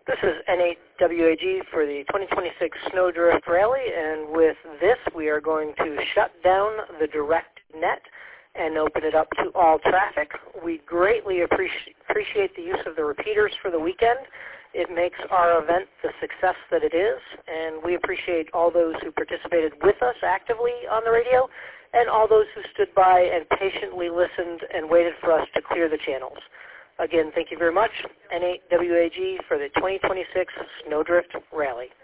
This is N8WAG for the 2026 Snowdrift Rally, and with this we are going to shut down the direct net and open it up to all traffic. We greatly appreciate the use of the repeaters for the weekend. It makes our event the success that it is, and we appreciate all those who participated with us actively on the radio and all those who stood by and patiently listened and waited for us to clear the channels. Again, thank you very much. N8WAG for the 2026 Snowdrift Rally.